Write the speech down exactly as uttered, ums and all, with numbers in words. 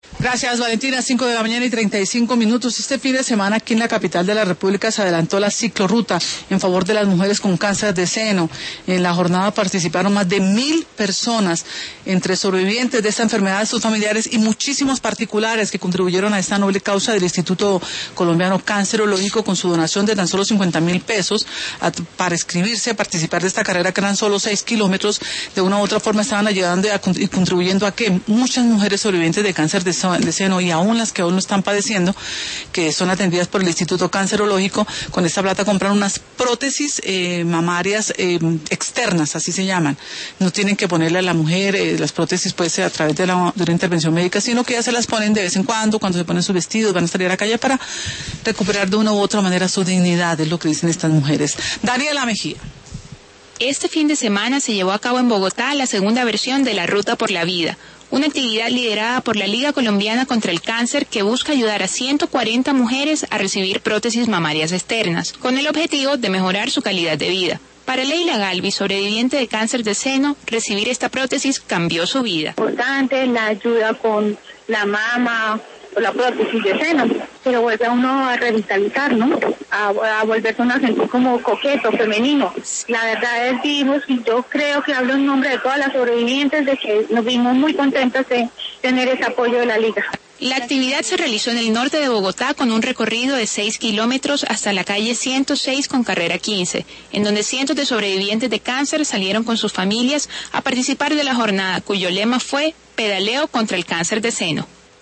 Gracias, Valentina. Cinco de la mañana y treinta y cinco minutos. Este fin de semana aquí en la capital de la República se adelantó la ciclorruta en favor de las mujeres con cáncer de seno. En la jornada participaron más de mil personas, entre sobrevivientes de esta enfermedad, sus familiares y muchísimos particulares que contribuyeron a esta noble causa del Instituto Colombiano Cancerológico con su donación de tan solo cincuenta mil pesos a, para inscribirse a participar de esta carrera, que eran solo seis kilómetros. De una u otra forma estaban ayudando y contribuyendo a que muchas mujeres sobrevivientes de cáncer de seno de seno y aún las que aún no están padeciendo, que son atendidas por el Instituto Cancerológico, con esta plata compran unas prótesis eh, mamarias eh, externas, así se llaman. No tienen que ponerle a la mujer eh, las prótesis pues a través de, la, de una intervención médica, sino que ya se las ponen de vez en cuando, cuando se ponen sus vestidos, van a salir a la calle para recuperar de una u otra manera su dignidad, es lo que dicen estas mujeres. Daniela Mejía. Este fin de semana se llevó a cabo en Bogotá la segunda versión de la Ruta por la Vida, una actividad liderada por la Liga Colombiana contra el Cáncer que busca ayudar a ciento cuarenta mujeres a recibir prótesis mamarias externas, con el objetivo de mejorar su calidad de vida. Para Leila Galvi, sobreviviente de cáncer de seno, recibir esta prótesis cambió su vida. Importante la ayuda con la mama o la prótesis de seno, pero vuelve a uno a revitalizar, ¿no? A, a volverse uno a sentir como coqueto, femenino. La verdad es, vivos, y yo creo que hablo en nombre de todas las sobrevivientes, de que nos vimos muy contentas de tener ese apoyo de la Liga. La actividad se realizó en el norte de Bogotá con un recorrido de seis kilómetros hasta la calle ciento seis con carrera quince, en donde cientos de sobrevivientes de cáncer salieron con sus familias a participar de la jornada, cuyo lema fue Pedaleo contra el cáncer de seno.